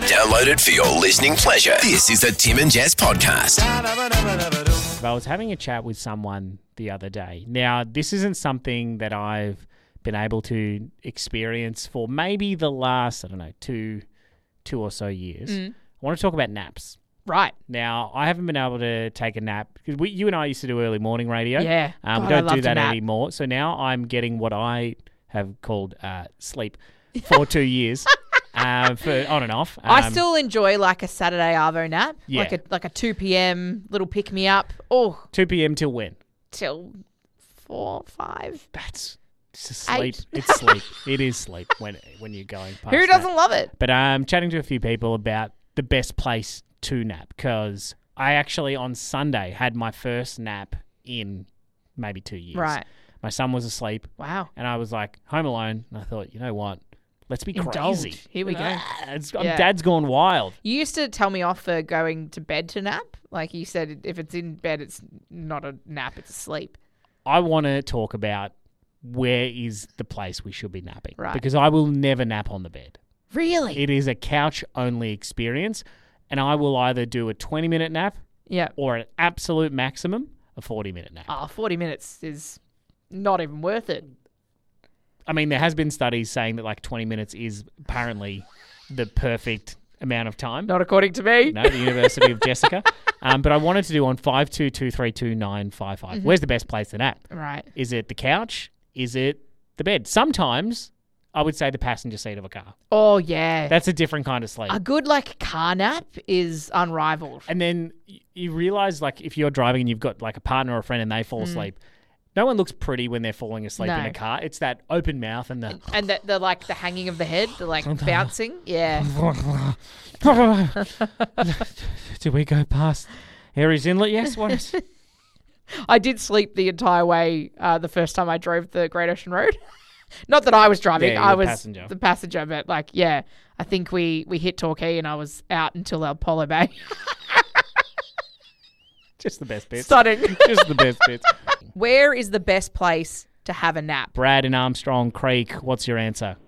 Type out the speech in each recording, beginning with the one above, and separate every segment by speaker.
Speaker 1: Download it for your listening pleasure. This is the Tim and Jess podcast.
Speaker 2: I was having a chat with someone the other day. Now, this isn't something that I've been able to experience for maybe the last, two or so years. I want to talk about naps.
Speaker 3: Right.
Speaker 2: Now, I haven't been able to take a nap because you and I used to do early morning radio.
Speaker 3: Yeah.
Speaker 2: We
Speaker 3: God, I
Speaker 2: don't
Speaker 3: love
Speaker 2: do
Speaker 3: to
Speaker 2: that
Speaker 3: nap.
Speaker 2: anymore. So now I'm getting what I have called sleep for 2 years, for on and off.
Speaker 3: I still enjoy like a Saturday Arvo nap,
Speaker 2: Yeah.
Speaker 3: like a 2 p.m. little pick me up. Oh,
Speaker 2: 2 p.m. till when?
Speaker 3: till 4, 5.
Speaker 2: That's sleep.
Speaker 3: 8.
Speaker 2: It's sleep. It is sleep when you're going past
Speaker 3: Who
Speaker 2: that.
Speaker 3: doesn't love it?
Speaker 2: But I'm chatting to a few people about the best place to nap because I actually on Sunday had my first nap in maybe 2 years.
Speaker 3: Right.
Speaker 2: My son was asleep
Speaker 3: Wow.
Speaker 2: and I was like home alone and I thought, you know what? Let's be
Speaker 3: Indulge.
Speaker 2: crazy.
Speaker 3: Here we go. Yeah.
Speaker 2: Dad's gone wild.
Speaker 3: You used to tell me off for going to bed to nap. Like you said, if it's in bed, it's not a nap, it's a sleep.
Speaker 2: I want to talk about where is the place we should be napping.
Speaker 3: Right.
Speaker 2: Because I will never nap on the bed.
Speaker 3: Really?
Speaker 2: It is a couch-only experience and I will either do a 20-minute nap
Speaker 3: Yeah.
Speaker 2: or an absolute maximum, a 40-minute nap.
Speaker 3: Oh, 40 minutes is not even worth it.
Speaker 2: I mean, there has been studies saying that like 20 minutes is apparently the perfect amount of time.
Speaker 3: Not according to me.
Speaker 2: No, the University of Jessica. But I wanted to do on 52232955. Where's the best place to nap?
Speaker 3: Right.
Speaker 2: Is it the couch? Is it the bed? Sometimes I would say the passenger seat of a car.
Speaker 3: Oh, yeah.
Speaker 2: That's a different kind of sleep.
Speaker 3: A good like car nap is unrivaled.
Speaker 2: And then you realize like if you're driving and you've got like a partner or a friend and they fall asleep, no one looks pretty when they're falling asleep in
Speaker 3: No.
Speaker 2: a car. It's that open mouth and the...
Speaker 3: And the like the hanging of the head, the like bouncing. Yeah.
Speaker 2: Did we go past Harry's Inlet? Yes. What is...
Speaker 3: I did sleep the entire way the first time I drove the Great Ocean Road. Not that I was driving,
Speaker 2: Yeah,
Speaker 3: I
Speaker 2: you're
Speaker 3: was
Speaker 2: passenger.
Speaker 3: the passenger, but like, yeah, I think we hit Torquay and I was out until Apollo Bay.
Speaker 2: Just the best bits.
Speaker 3: Stunning.
Speaker 2: Just the best bits.
Speaker 3: Where is the best place to have a nap?
Speaker 2: Brad in Armstrong Creek, what's your answer?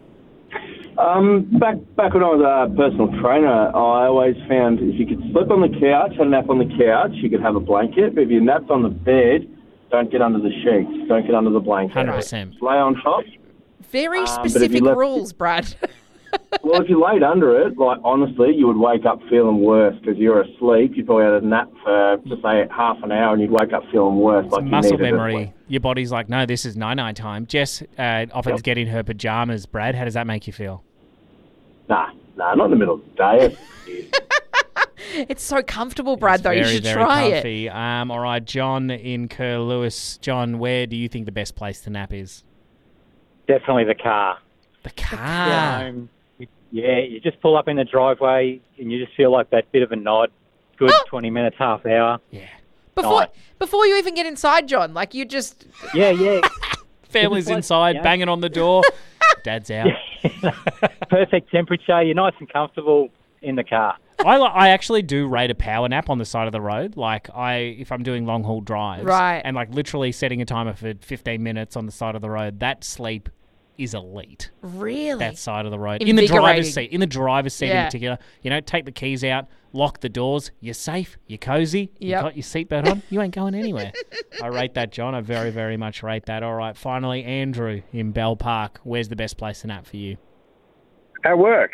Speaker 4: Back when I was a personal trainer, I always found if you could sleep on the couch, have a nap on the couch, you could have a blanket. But if you napped on the bed, don't get under the sheets, don't get under the blanket.
Speaker 2: 100%.
Speaker 4: Lay on top.
Speaker 3: Very
Speaker 4: but if
Speaker 3: specific
Speaker 4: you left-
Speaker 3: rules, Brad.
Speaker 4: Well, if you laid under it, like honestly, you would wake up feeling worse because you're asleep. You probably had a nap for, just say, half an hour, and you'd wake up feeling worse. Like you
Speaker 2: Muscle
Speaker 4: needed
Speaker 2: memory.
Speaker 4: it.
Speaker 2: Your body's like, no, this is night time. Jess often to get in her pajamas. Brad, how does that make you feel?
Speaker 4: Nah, not in the middle of the day.
Speaker 3: It's so comfortable, Brad,
Speaker 2: It's
Speaker 3: though. You
Speaker 2: very,
Speaker 3: should
Speaker 2: very
Speaker 3: try it.
Speaker 2: comfy. All right, John in Lewis. John, where do you think the best place to nap is?
Speaker 5: Definitely the car.
Speaker 2: The car.
Speaker 5: Yeah, you just pull up in the driveway and you just feel like that bit of a nod. Good 20 minutes, half hour.
Speaker 2: Yeah.
Speaker 3: Before you even get inside, John, like you just...
Speaker 5: Yeah.
Speaker 2: Family's
Speaker 5: Just like,
Speaker 2: inside,
Speaker 5: yeah.
Speaker 2: banging on the door. Dad's out.
Speaker 5: Perfect temperature. You're nice and comfortable in the car.
Speaker 2: I actually do rate a power nap on the side of the road. Like if I'm doing long haul drives,
Speaker 3: Right.
Speaker 2: and like literally setting a timer for 15 minutes on the side of the road, that sleep is elite.
Speaker 3: Really?
Speaker 2: That side of the road in the driver's
Speaker 3: Invigorating.
Speaker 2: seat. In the driver's seat in
Speaker 3: Yeah.
Speaker 2: particular, take the keys out, lock the doors. You're safe. You're cozy. You
Speaker 3: Yep.
Speaker 2: got your seatbelt on. You ain't going anywhere. I rate that, John. I very, very much rate that. All right. Finally, Andrew in Bell Park. Where's the best place to nap for you?
Speaker 6: At work.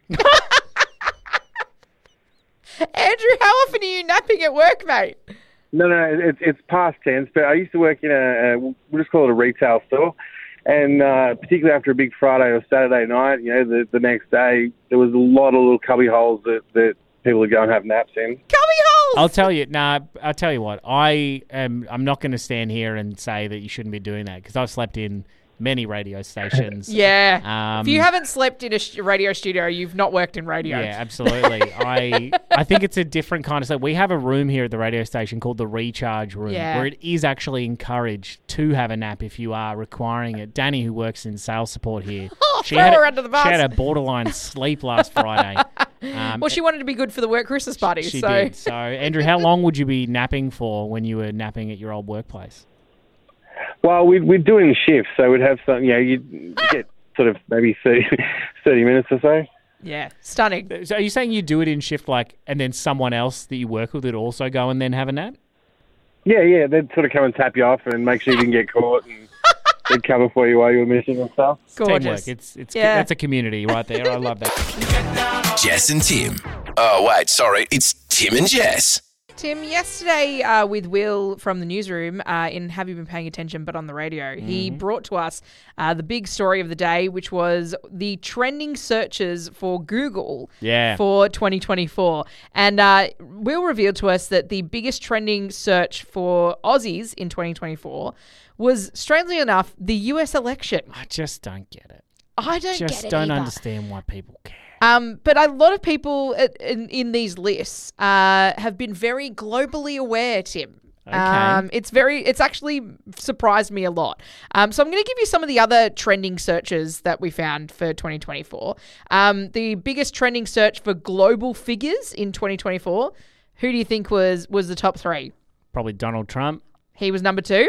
Speaker 3: Andrew, how often are you napping at work, mate?
Speaker 6: No, it's past tense, but I used to work in we'll just call it a retail store. And particularly after a big Friday or Saturday night, the next day, there was a lot of little cubby holes that people would go and have naps in.
Speaker 3: Cubby holes!
Speaker 2: I'll tell you what. I'm not going to stand here and say that you shouldn't be doing that because I've slept in many radio stations.
Speaker 3: Yeah. If you haven't slept in a radio studio, you've not worked in radio.
Speaker 2: Yeah, absolutely. I think it's a different kind of stuff. We have a room here at the radio station called the Recharge Room,
Speaker 3: Yeah.
Speaker 2: where it is actually encouraged to have a nap if you are requiring it. Danny, who works in sales support here,
Speaker 3: Throw her under the bus.
Speaker 2: She had a borderline sleep last Friday.
Speaker 3: Well, she wanted to be good for the work Christmas party.
Speaker 2: She
Speaker 3: so.
Speaker 2: did. So, Andrew, how long would you be napping for when you were napping at your old workplace?
Speaker 6: Well, we'd do it in shifts, so we'd have some, you'd get sort of maybe 30 minutes or so.
Speaker 3: Yeah, stunning.
Speaker 2: So are you saying you do it in shift, like, and then someone else that you work with would also go and then have a nap?
Speaker 6: Yeah, they'd sort of come and tap you off and make sure you didn't get caught, and they'd cover for you while you were missing and stuff.
Speaker 3: Gorgeous.
Speaker 2: Teamwork. It's
Speaker 3: Yeah.
Speaker 2: That's a community right there. I love that.
Speaker 1: Jess and Tim. Oh, wait, sorry. It's Tim and Jess.
Speaker 3: Tim, yesterday with Will from the newsroom in Have You Been Paying Attention but on the radio, he brought to us the big story of the day, which was the trending searches for Google for 2024. And Will revealed to us that the biggest trending search for Aussies in 2024 was, strangely enough, the US election.
Speaker 2: I just don't get it.
Speaker 3: I don't get it
Speaker 2: Just don't
Speaker 3: either.
Speaker 2: understand why people care.
Speaker 3: But a lot of people in these lists have been very globally aware, Tim.
Speaker 2: Okay.
Speaker 3: It's actually surprised me a lot. So I'm going to give you some of the other trending searches that we found for 2024. The biggest trending search for global figures in 2024, who do you think was the top three?
Speaker 2: Probably Donald Trump.
Speaker 3: He was number 2.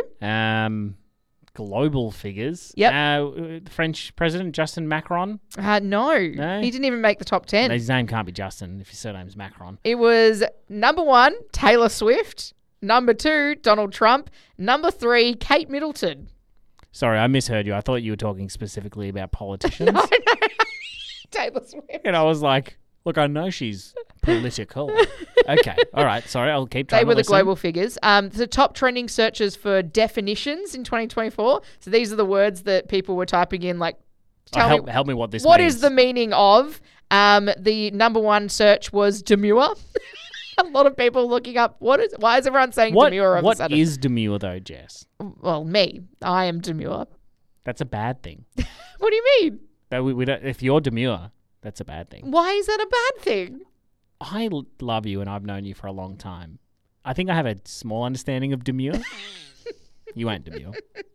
Speaker 2: Global figures.
Speaker 3: Yep.
Speaker 2: The French president, Justin Macron.
Speaker 3: No, he didn't even make the top 10.
Speaker 2: His name can't be Justin if his surname's Macron.
Speaker 3: It was number 1, Taylor Swift. Number 2, Donald Trump. Number 3, Kate Middleton.
Speaker 2: Sorry, I misheard you. I thought you were talking specifically about politicians.
Speaker 3: Taylor Swift.
Speaker 2: And I was like, look, I know she's political. Okay. All right. Sorry, I'll keep trying
Speaker 3: They
Speaker 2: to
Speaker 3: were the
Speaker 2: listen.
Speaker 3: global figures. The top trending searches for definitions in 2024. So these are the words that people were typing in, like,
Speaker 2: Help me what this
Speaker 3: what
Speaker 2: means.
Speaker 3: is the meaning of. The number 1 search was demure. A lot of people looking up, why is everyone saying demure all of a
Speaker 2: What
Speaker 3: sudden?
Speaker 2: is demure, though, Jess?
Speaker 3: Well, me. I am demure.
Speaker 2: That's a bad thing.
Speaker 3: What do you mean?
Speaker 2: That we don't, if you're demure, that's a bad thing.
Speaker 3: Why is that a bad thing?
Speaker 2: I love you and I've known you for a long time. I think I have a small understanding of demure. You ain't demure.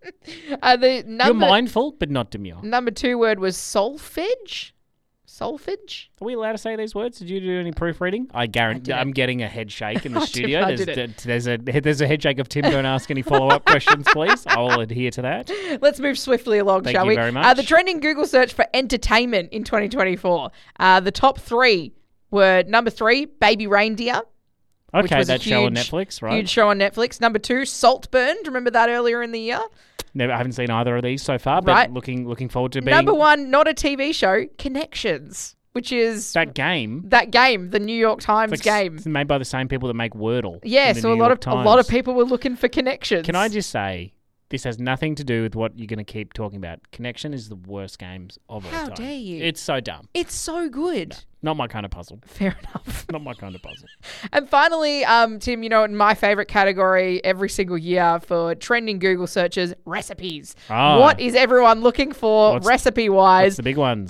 Speaker 2: You're mindful, but not demure.
Speaker 3: Number 2 word was solfege. Solfege?
Speaker 2: Are we allowed to say these words? Did you do any proofreading? I guarantee I'm getting a head shake in the studio.
Speaker 3: I did
Speaker 2: There's a head shake of Tim. Don't ask any follow-up questions, please. I will adhere to that.
Speaker 3: Let's move swiftly along,
Speaker 2: Thank
Speaker 3: shall
Speaker 2: you
Speaker 3: we?
Speaker 2: very much.
Speaker 3: The trending Google search for entertainment in 2024. The top 3 were number 3, Baby Reindeer. Which
Speaker 2: Okay,
Speaker 3: was a
Speaker 2: that show on
Speaker 3: huge-
Speaker 2: Netflix, right?
Speaker 3: Huge show on Netflix. Number 2, Saltburn. Remember that earlier in the year?
Speaker 2: I haven't seen either of these so far, but
Speaker 3: Right.
Speaker 2: looking forward to being
Speaker 3: Number 1, not a TV show, Connections, which is
Speaker 2: that game.
Speaker 3: that game, the New York Times
Speaker 2: It's
Speaker 3: game.
Speaker 2: It's made by the same people that make Wordle.
Speaker 3: Yeah,
Speaker 2: in the
Speaker 3: so
Speaker 2: New
Speaker 3: a
Speaker 2: York
Speaker 3: lot of
Speaker 2: Times.
Speaker 3: people were looking for connections.
Speaker 2: Can I just say, this has nothing to do with what you're going to keep talking about. Connection is the worst games of all
Speaker 3: How
Speaker 2: time.
Speaker 3: dare you.
Speaker 2: It's so dumb.
Speaker 3: It's so good.
Speaker 2: Not my kind of puzzle.
Speaker 3: Fair enough.
Speaker 2: Not my kind of puzzle.
Speaker 3: And finally, Tim, in my favorite category every single year for trending Google searches, recipes.
Speaker 2: Oh.
Speaker 3: What is everyone looking for
Speaker 2: What's
Speaker 3: recipe-wise?
Speaker 2: the big ones?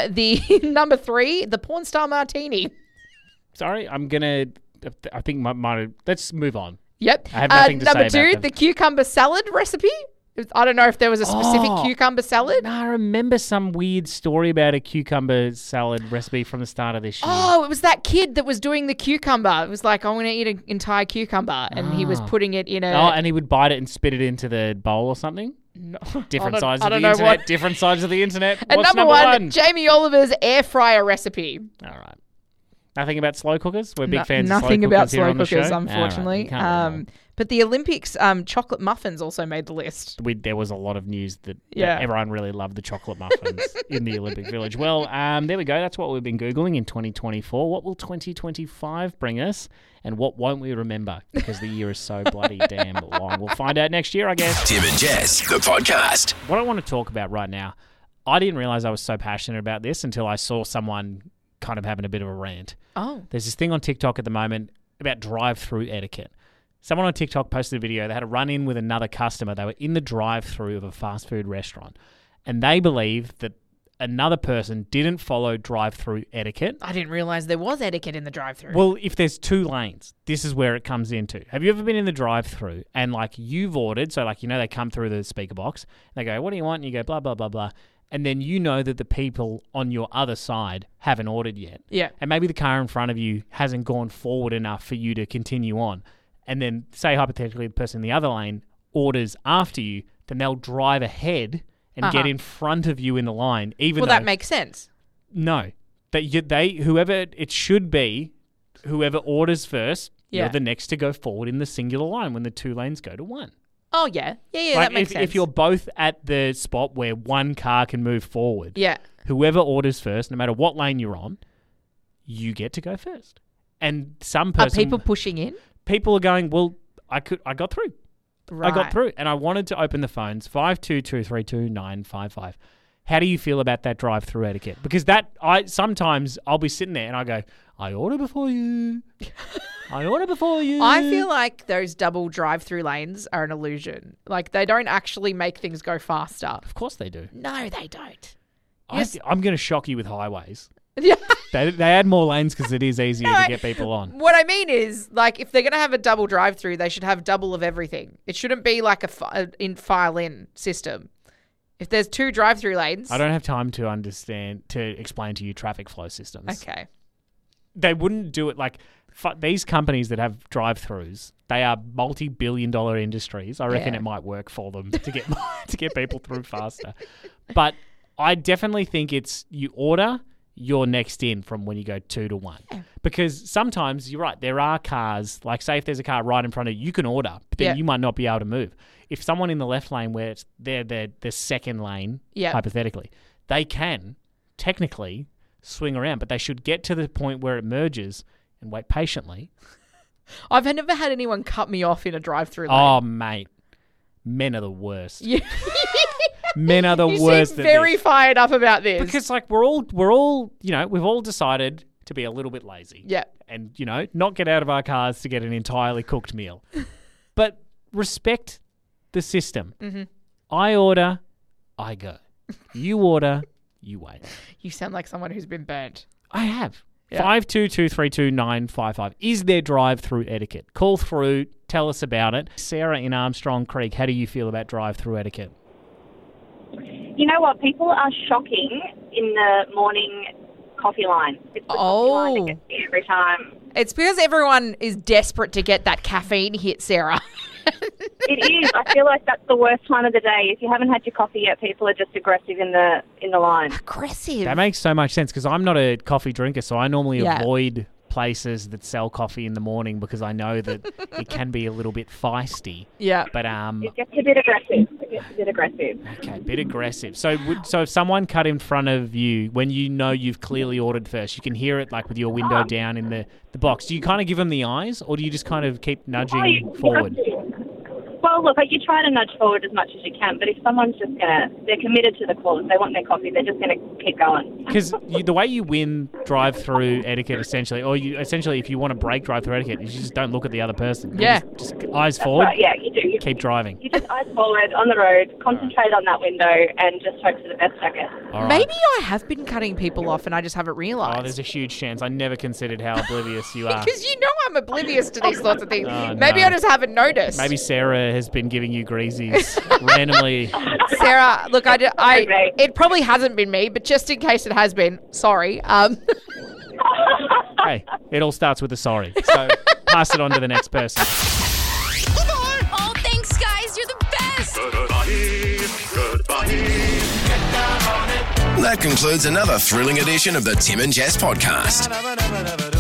Speaker 3: The number 3, the porn star martini.
Speaker 2: Sorry, I'm going to... I think let's move on.
Speaker 3: Yep.
Speaker 2: I have nothing to say
Speaker 3: number
Speaker 2: about
Speaker 3: 2,
Speaker 2: them.
Speaker 3: the cucumber salad recipe. I don't know if there was a specific
Speaker 2: Oh.
Speaker 3: cucumber salad.
Speaker 2: No, I remember some weird story about a cucumber salad recipe from the start of this year.
Speaker 3: Oh, it was that kid that was doing the cucumber. It was like, I want to eat an entire cucumber. And he was putting it in a...
Speaker 2: Oh, and he would bite it and spit it into the bowl or something?
Speaker 3: No.
Speaker 2: Different sides
Speaker 3: I
Speaker 2: of the
Speaker 3: don't know
Speaker 2: internet.
Speaker 3: what-
Speaker 2: Different sides of the internet.
Speaker 3: And
Speaker 2: What's
Speaker 3: number 1, Jamie Oliver's air fryer recipe.
Speaker 2: All right. Nothing about slow cookers? We're big fans of slow
Speaker 3: Nothing
Speaker 2: cookers
Speaker 3: about
Speaker 2: here
Speaker 3: slow
Speaker 2: on the
Speaker 3: cookers,
Speaker 2: show?
Speaker 3: unfortunately.
Speaker 2: All right, you can't really
Speaker 3: But the Olympics chocolate muffins also made the list.
Speaker 2: there was a lot of news that
Speaker 3: Yeah.
Speaker 2: everyone really loved the chocolate muffins in the Olympic Village. Well, there we go. That's what we've been Googling in 2024. What will 2025 bring us? And what won't we remember? Because the year is so bloody damn long. We'll find out next year, I guess.
Speaker 1: Tim and Jess, the podcast.
Speaker 2: What I want to talk about right now, I didn't realize I was so passionate about this until I saw someone kind of having a bit of a rant.
Speaker 3: Oh.
Speaker 2: There's this thing on TikTok at the moment about drive-through etiquette. Someone on TikTok posted a video. They had a run-in with another customer. They were in the drive-through of a fast food restaurant, and they believe that another person didn't follow drive-through etiquette.
Speaker 3: I didn't realize there was etiquette in the drive-thru.
Speaker 2: Well, if there's 2 lanes, this is where it comes into. Have you ever been in the drive-through and you've ordered, so they come through the speaker box, they go, what do you want? And you go, blah, blah, blah, blah. And then you know that the people on your other side haven't ordered yet.
Speaker 3: Yeah.
Speaker 2: And maybe the car in front of you hasn't gone forward enough for you to continue on. And then, say hypothetically, the person in the other lane orders after you, then they'll drive ahead and get in front of you in the line. Even
Speaker 3: Well,
Speaker 2: though
Speaker 3: that makes sense.
Speaker 2: no, Whoever it should be, whoever orders first,
Speaker 3: Yeah.
Speaker 2: you're the next to go forward in the singular line when the two lanes go to one.
Speaker 3: Oh, yeah. Yeah,
Speaker 2: Like
Speaker 3: that makes sense.
Speaker 2: if you're both at the spot where one car can move forward,
Speaker 3: Yeah.
Speaker 2: whoever orders first, no matter what lane you're on, you get to go first. And some
Speaker 3: Are
Speaker 2: person,
Speaker 3: people pushing in?
Speaker 2: people are going, well, I got through.
Speaker 3: Right.
Speaker 2: I got through, and I wanted to open the phones 52232955. How do you feel about that drive-through etiquette? Because sometimes I'll be sitting there and I go, I order before you. I order before you.
Speaker 3: I feel like those double drive-through lanes are an illusion. Like, they don't actually make things go faster.
Speaker 2: Of course they do.
Speaker 3: No, they don't.
Speaker 2: I'm going to shock you with highways.
Speaker 3: Yeah.
Speaker 2: They add more lanes because it is easier to get people on.
Speaker 3: What I mean is, like, if they're going to have a double drive-through, they should have double of everything. It shouldn't be like a file-in system. If there's two drive-through lanes...
Speaker 2: I don't have time to explain to you traffic flow systems.
Speaker 3: Okay.
Speaker 2: They wouldn't do it like... These companies that have drive-throughs, they are multi-billion-dollar industries. I reckon
Speaker 3: Yeah.
Speaker 2: it might work for them to get to get people through faster. But I definitely think it's you order... you're next in from when you go 2 to 1. Yeah. Because sometimes, you're right, there are cars, like say if there's a car right in front of you, you can order, but then you might not be able to move. If someone in the left lane where they're the second lane, hypothetically, they can technically swing around, but they should get to the point where it merges and wait patiently.
Speaker 3: I've never had anyone cut me off in a drive-through lane.
Speaker 2: Oh, mate. Men are the worst.
Speaker 3: Yeah.
Speaker 2: Men are the
Speaker 3: you
Speaker 2: worst.
Speaker 3: seem very fired up about this.
Speaker 2: Because like we're all, we've all decided to be a little bit lazy.
Speaker 3: Yeah.
Speaker 2: And, not get out of our cars to get an entirely cooked meal. But respect the system.
Speaker 3: Mm-hmm.
Speaker 2: I order, I go. You order, you wait.
Speaker 3: You sound like someone who's been burnt.
Speaker 2: I have.
Speaker 3: Yeah.
Speaker 2: 52232955. Is there drive-through etiquette? Call through, tell us about it. Sarah in Armstrong Creek, how do you feel about drive-through etiquette?
Speaker 7: You know what? People are shocking in the morning coffee line. It's the coffee line that gets me every time.
Speaker 3: It's because everyone is desperate to get that caffeine hit, Sarah.
Speaker 7: It is. I feel like that's the worst time of the day. If you haven't had your coffee yet, people are just aggressive in the line.
Speaker 3: Aggressive.
Speaker 2: That makes so much sense because I'm not a coffee drinker, so I normally
Speaker 3: Yeah.
Speaker 2: avoid places that sell coffee in the morning because I know that it can be a little bit feisty.
Speaker 3: Yeah.
Speaker 2: But
Speaker 7: It gets a bit aggressive.
Speaker 2: Okay, bit aggressive. So if someone cut in front of you when you know you've clearly ordered first, you can hear it like with your window down in the box. Do you kind of give them the eyes or do you just kind of keep nudging forward?
Speaker 7: Well, look, you try to nudge forward as much as you can, but if someone's just they're committed to the cause, they want their coffee, they're just going to keep going.
Speaker 2: Because the way you win drive-through etiquette, essentially, or if you want to break drive-through etiquette, is you just don't look at the other person.
Speaker 3: Yeah.
Speaker 2: Just eyes forward.
Speaker 7: Right, yeah, you do.
Speaker 2: Keep driving.
Speaker 7: You just eyes forward on the road, concentrate on that window, and just hope for the best, I guess.
Speaker 2: All right.
Speaker 3: Maybe I have been cutting people off and I just haven't realised.
Speaker 2: Oh, there's a huge chance. I never considered how oblivious you are.
Speaker 3: Because you know I'm oblivious to these sorts of things.
Speaker 2: Oh,
Speaker 3: Maybe
Speaker 2: no.
Speaker 3: I just haven't noticed.
Speaker 2: Maybe Sarah has been giving you greasies randomly.
Speaker 3: Sarah, look, it probably hasn't been me, but just in case it has been, sorry.
Speaker 2: Hey, it all starts with a sorry. So pass it on to the next person.
Speaker 8: Oh, thanks, guys. You're the best.
Speaker 1: That concludes another thrilling edition of the Tim and Jess podcast.